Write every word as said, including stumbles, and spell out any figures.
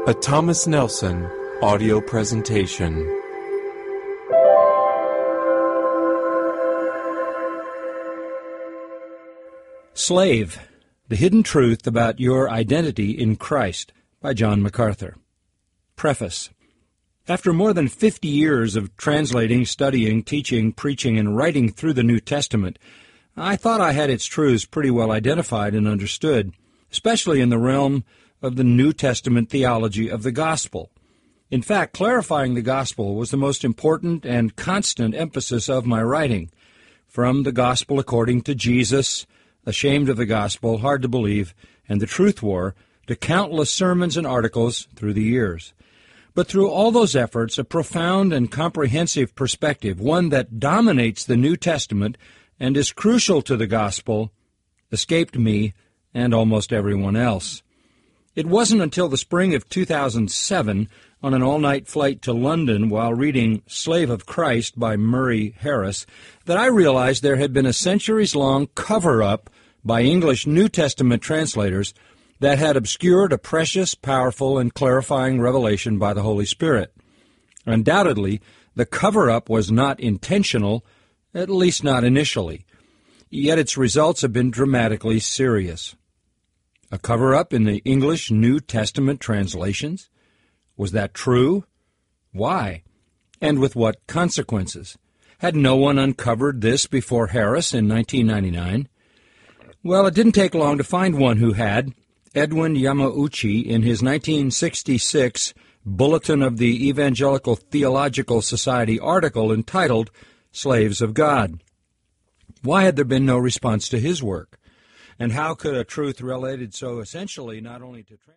A Thomas Nelson audio presentation. Slave, The Hidden Truth About Your Identity in Christ by John MacArthur. Preface. After more than fifty years of translating, studying, teaching, preaching, and writing through the New Testament, I thought I had its truths pretty well identified and understood, especially in the realm of the New Testament theology of the gospel. In fact, clarifying the gospel was the most important and constant emphasis of my writing. From the gospel according to Jesus, Ashamed of the Gospel, Hard to Believe, and The Truth War, to countless sermons and articles through the years. But through all those efforts, a profound and comprehensive perspective, one that dominates the New Testament and is crucial to the gospel, escaped me and almost everyone else. It wasn't until the spring of two thousand seven, on an all-night flight to London while reading Slave of Christ by Murray Harris, that I realized there had been a centuries-long cover-up by English New Testament translators that had obscured a precious, powerful, and clarifying revelation by the Holy Spirit. Undoubtedly, the cover-up was not intentional, at least not initially, yet its results have been dramatically serious. A cover-up in the English New Testament translations? Was that true? Why? And with what consequences? Had no one uncovered this before Harris in nineteen ninety-nine? Well, it didn't take long to find one who had. Edwin Yamauchi, in his nineteen sixty-six Bulletin of the Evangelical Theological Society article entitled Slaves of God. Why had there been no response to his work? And how could a truth related so essentially not only to